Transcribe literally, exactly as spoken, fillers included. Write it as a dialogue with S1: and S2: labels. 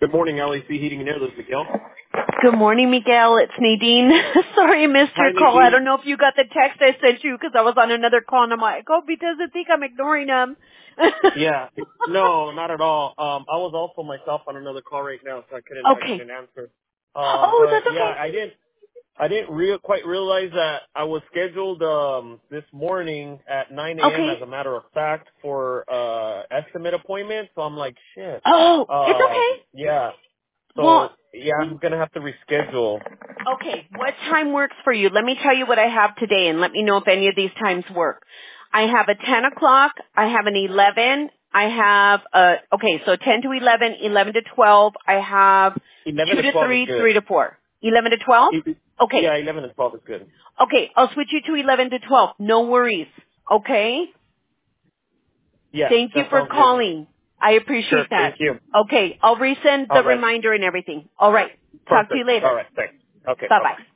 S1: Good morning, L A C Heating and Air. This is Miguel.
S2: Good morning, Miguel. It's Nadine. Sorry I missed
S1: Hi,
S2: your call. I
S1: Nadine.
S2: don't know if you got the text I sent you because I was on another call and I'm like, oh, he doesn't think I'm ignoring him.
S1: Yeah, no, not at all. Um, I was also myself on another call right now, so I couldn't, I
S2: Okay.
S1: couldn't answer. Um,
S2: Oh,
S1: but
S2: that's
S1: yeah,
S2: okay.
S1: I didn't, I didn't real quite realize that I was scheduled um this morning at nine a.m.
S2: Okay.
S1: as a matter of fact for uh estimate appointment. So I'm like, shit.
S2: Oh, it's
S1: Um,
S2: okay.
S1: yeah.
S2: Well,
S1: So yeah, I'm gonna have to reschedule.
S2: okay. What time works for you? Let me tell you what I have today and let me know if any of these times work. I have a ten o'clock. I have an eleven. I have a, okay, so ten to eleven, eleven to twelve. I have
S1: Eleven
S2: two
S1: to
S2: to
S1: twelve is
S2: three,
S1: good.
S2: three to four. eleven to twelve?
S1: E-
S2: Okay.
S1: Yeah, eleven to twelve is good.
S2: Okay, I'll switch you to eleven to twelve. No worries. Okay?
S1: Yeah,
S2: Thank you
S1: that
S2: for
S1: sounds good.
S2: calling. I
S1: Sure.
S2: appreciate
S1: Thank
S2: that.
S1: you.
S2: Okay, I'll resend the
S1: All right.
S2: reminder and everything. All right. Talk to you
S1: Perfect. All
S2: later.
S1: right. Thanks. Okay. Bye-bye.
S2: Bye-bye.